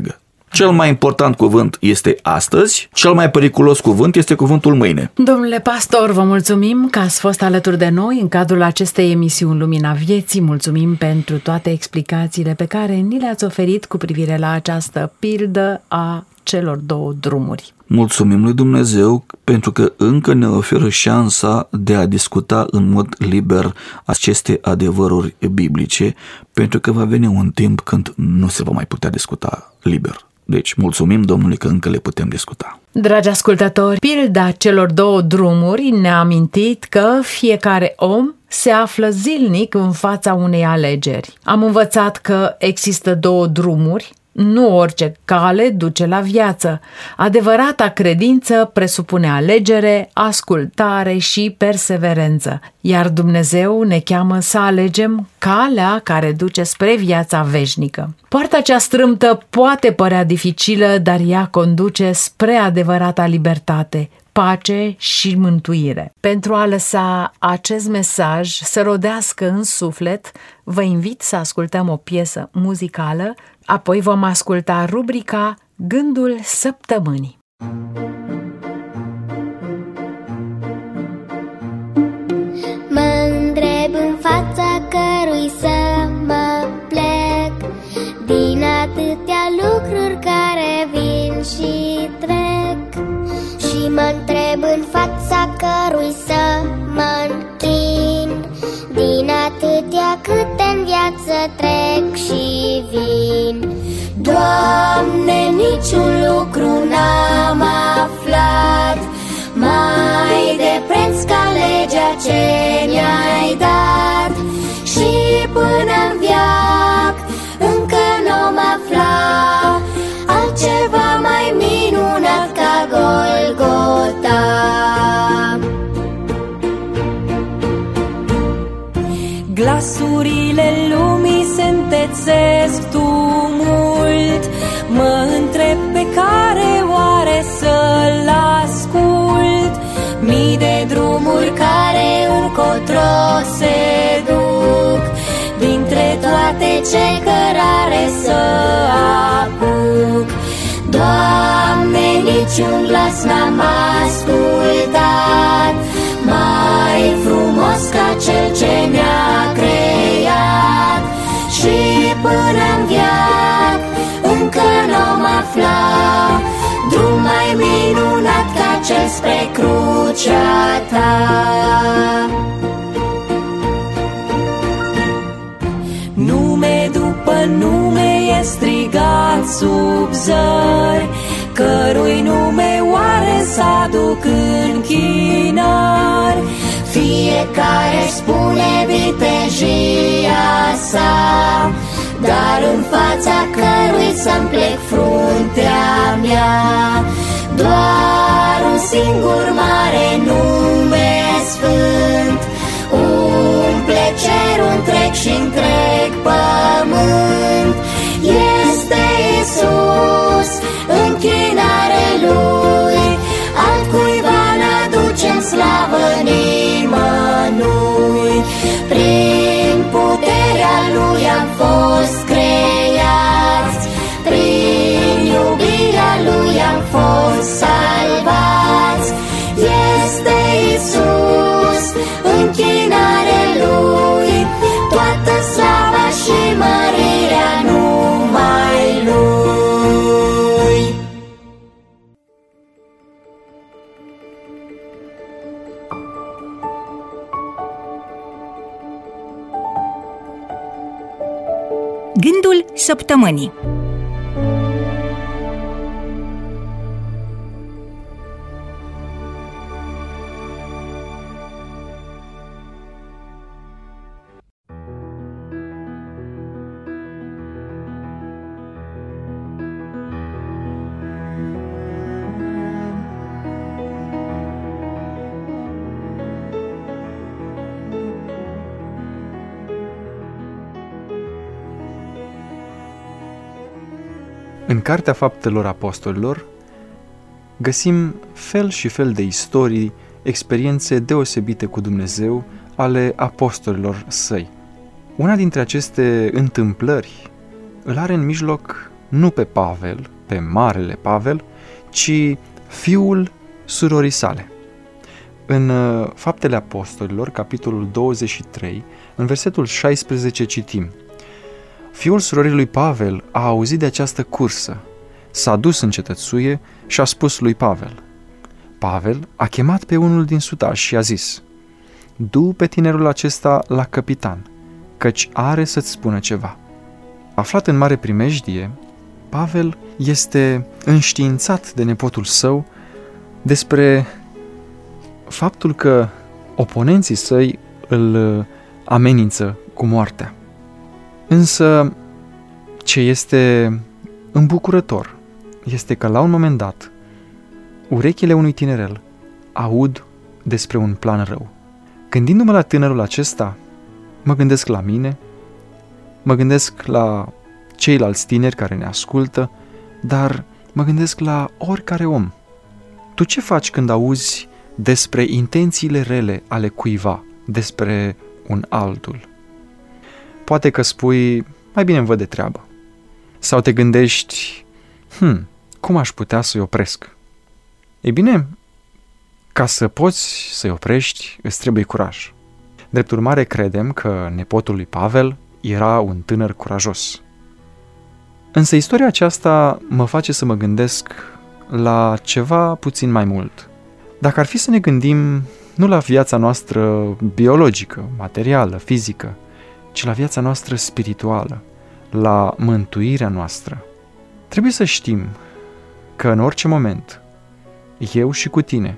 Cel mai important cuvânt este astăzi, cel mai periculos cuvânt este cuvântul mâine. Domnule pastor, vă mulțumim că ați fost alături de noi în cadrul acestei emisiuni Lumina Vieții. Mulțumim pentru toate explicațiile pe care ni le-ați oferit cu privire la această pildă a celor două drumuri. Mulțumim lui Dumnezeu pentru că încă ne oferă șansa de a discuta în mod liber aceste adevăruri biblice, pentru că va veni un timp când nu se va mai putea discuta liber. Deci, mulțumim Domnului că încă le putem discuta. Dragi ascultători, pilda celor două drumuri ne-a amintit că fiecare om se află zilnic în fața unei alegeri. Am învățat că există două drumuri. Nu orice cale duce la viață. Adevărata credință presupune alegere, ascultare și perseverență, iar Dumnezeu ne cheamă să alegem calea care duce spre viața veșnică. Poarta cea strâmtă poate părea dificilă, dar ea conduce spre adevărata libertate, pace și mântuire. Pentru a lăsa acest mesaj să rodească în suflet, vă invit să ascultăm o piesă muzicală, apoi vom asculta rubrica Gândul Săptămânii. Mă întreb în fața cărui să mă plec, din atâtea lucruri care vin și trec. Și mă întreb în fața cărui să mă închin, din atâtea câte în viață trec și vin. Doamne, niciun lucru n-am aflat mai de preț ca legea ce mi-ai dat, și până-n veac încă n-om afla altceva mai minunat ca Golgota. Glasurile lumii se întețesc tumult, mă întreb pe care oare să-l ascult. Mii de drumuri care încotro se duc, dintre toate ce cărare să apuc. Doamne, niciun glas n-am ascultat mai frumos ca cel ce ne-a creat, și până-n veac încă n-om afla drum mai minunat ca cel spre crucea ta. Nume după nume e strigat sub zări, cărui nume oare s-aduc închinări. Fiecare spune vitejia sa, dar în fața cărui să-mi plec fruntea mea. Doar un singur mare nume sfânt umple cerul întreg și întreg pământ. Este Iisus, închinare Lui, altcuiva n-aducem slavă nimănui. Prin puterea Lui am fost creați, prin iubirea Lui am fost salvați. Este Iisus, închinare Lui, toată slava și mărirea numai Lui. Gândul săptămânii. În Cartea Faptelor Apostolilor găsim fel și fel de istorii, experiențe deosebite cu Dumnezeu ale apostolilor săi. Una dintre aceste întâmplări îl are în mijloc nu pe Pavel, pe marele Pavel, ci fiul surorii sale. În Faptele Apostolilor, capitolul douăzeci și trei, în versetul șaisprezece citim: fiul surorii lui Pavel a auzit de această cursă, s-a dus în cetățuie și a spus lui Pavel. Pavel a chemat pe unul din sutași și a zis: du pe tinerul acesta la căpitan, căci are să-ți spună ceva. Aflat în mare primejdie, Pavel este înștiințat de nepotul său despre faptul că oponenții săi îl amenință cu moartea. Însă, ce este îmbucurător este că la un moment dat, urechile unui tinerel aud despre un plan rău. Gândindu-mă la tânărul acesta, mă gândesc la mine, mă gândesc la ceilalți tineri care ne ascultă, dar mă gândesc la oricare om. Tu ce faci când auzi despre intențiile rele ale cuiva, despre un altul? Poate că spui, mai bine îmi văd de treabă. Sau te gândești, hm, cum aș putea să-i opresc? Ei bine, ca să poți să-i oprești, îți trebuie curaj. Drept urmare, credem că nepotul lui Pavel era un tânăr curajos. Însă istoria aceasta mă face să mă gândesc la ceva puțin mai mult. Dacă ar fi să ne gândim nu la viața noastră biologică, materială, fizică, ci la viața noastră spirituală, la mântuirea noastră, trebuie să știm că în orice moment, eu și cu tine,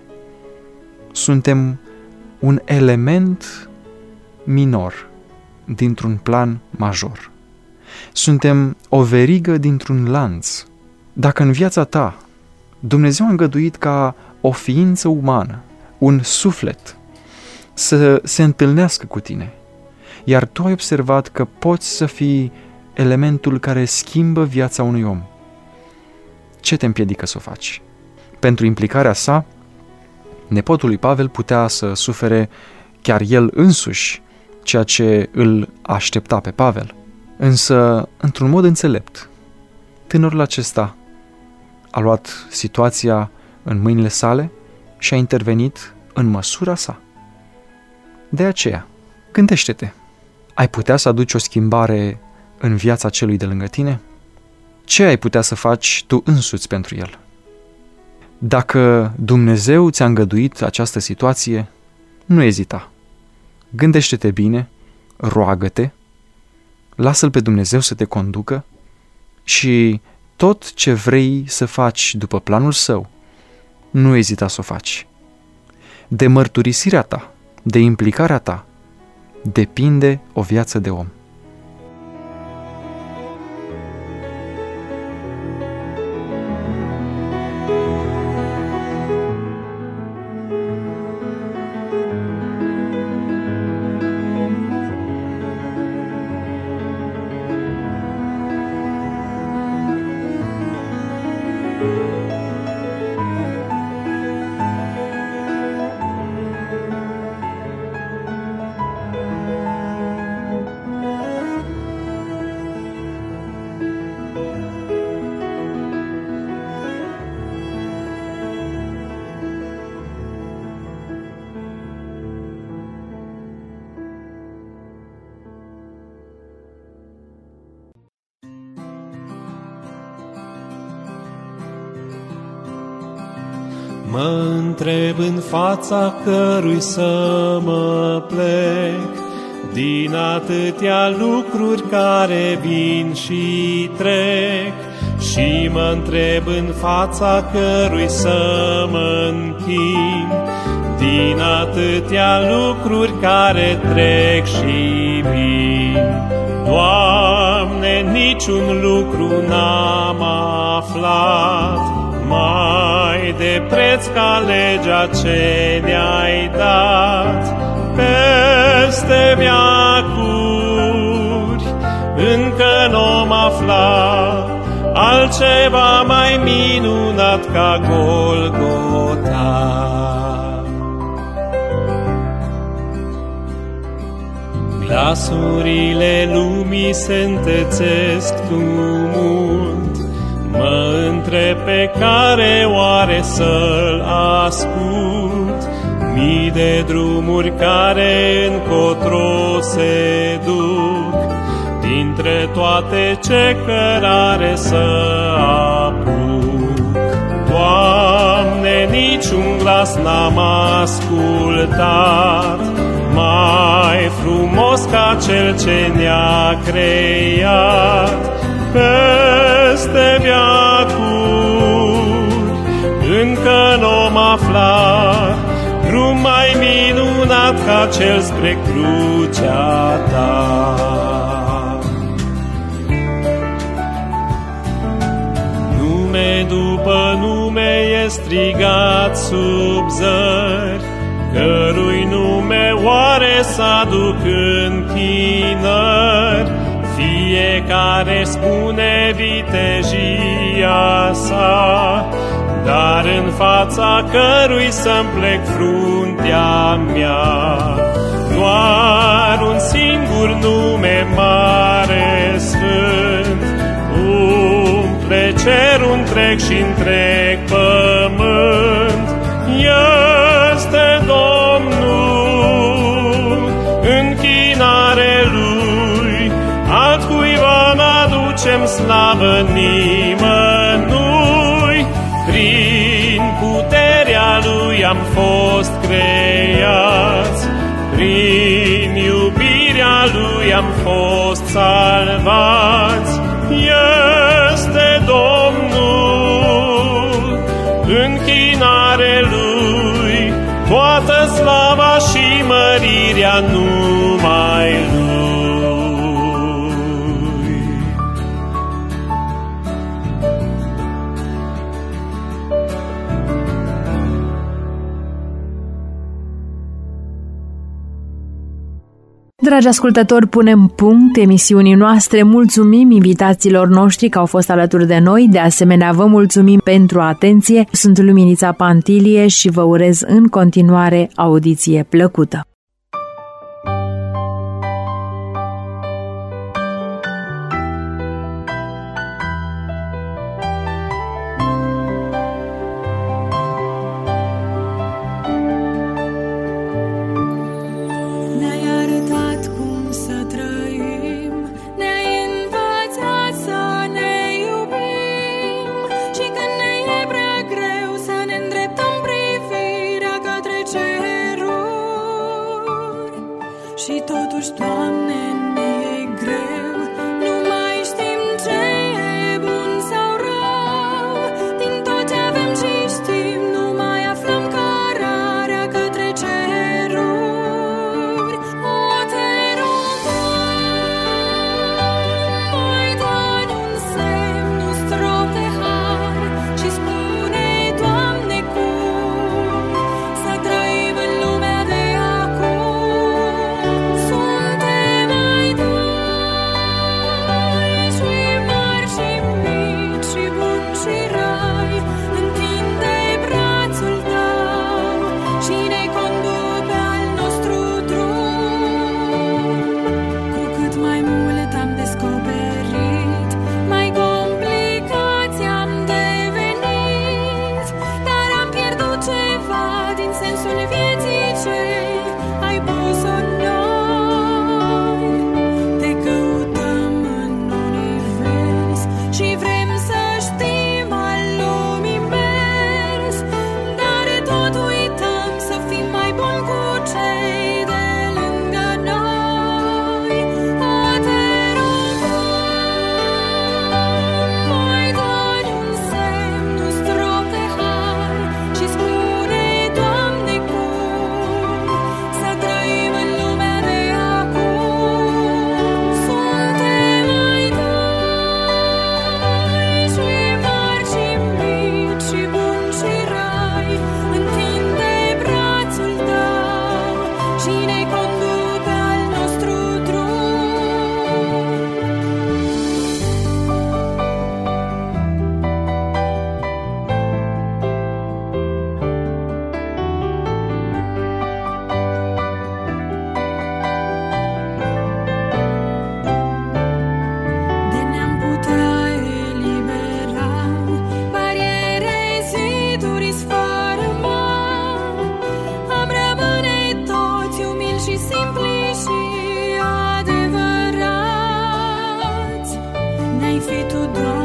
suntem un element minor dintr-un plan major. Suntem o verigă dintr-un lanț. Dacă în viața ta Dumnezeu a îngăduit ca o ființă umană, un suflet, să se întâlnească cu tine, iar tu ai observat că poți să fii elementul care schimbă viața unui om, ce te împiedică să o faci? Pentru implicarea sa, nepotul lui Pavel putea să sufere chiar el însuși ceea ce îl aștepta pe Pavel. Însă, într-un mod înțelept, tânărul acesta a luat situația în mâinile sale și a intervenit în măsura sa. De aceea, gândește-te, ai putea să aduci o schimbare în viața celui de lângă tine? Ce ai putea să faci tu însuți pentru el? Dacă Dumnezeu ți-a îngăduit această situație, nu ezita. Gândește-te bine, roagă-te, lasă-L pe Dumnezeu să te conducă și tot ce vrei să faci după planul Său, nu ezita să o faci. De mărturisirea ta, de implicarea ta, depinde o viață de om. Mă întreb în fața cărui să mă plec, din atâtea lucruri care vin și trec, și mă întreb în fața cărui să mă închin, din atâtea lucruri care trec și vin. Doamne, niciun lucru n-am aflat mai de preț ca legea ce ne-ai dat. Peste veacuri încă n-om afla altceva mai minunat ca Golgota. Glasurile lumii se întețesc tumult, Mă întreb pe care oare să-l ascult, mii de drumuri care încotro se duc, dintre toate ce cărare să apuc. Doamne, niciun glas n-am ascultat mai frumos ca Cel ce ne-a creat. Peste veacuri încă n-om aflat drum mai minunat ca Cel spre crucea ta. Nume după nume e strigat sub zări, cărui nume oare s-aduc închinări. Fiecare spune vitejia sa, dar în fața cărui să-mi plec fruntea mea. Doar un singur nume mare sfânt umple cerul întreg și întreg pământ. Este Domnul, închinare Lui, altcuiva n-aducem slavă nimănui. Prin puterea Lui am fost creați, prin iubirea Lui am fost salvați. Este Domnul, închinare Lui, toată slava și mărirea numai Lui. Dragi ascultători, punem punct emisiunii noastre. Mulțumim invitațiilor noștri că au fost alături de noi. De asemenea, vă mulțumim pentru atenție. Sunt Luminița Pantilie și vă urez în continuare audiție plăcută. Suntem fi Tu, Doamne.